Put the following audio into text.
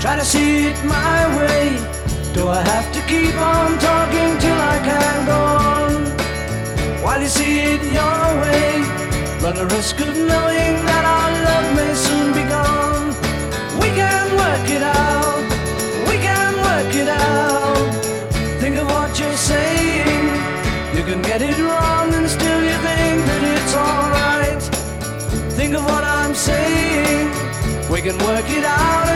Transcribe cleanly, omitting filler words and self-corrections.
Try to see it my way. Do I have to keep on talking till I can go on? While you see it your way, run the risk of knowing that our love may soon be gone. We can work it out, we can work it out. Think of what you're saying. You can get it wrong and still you think that it's alright. Think of what I'm saying. We can work it out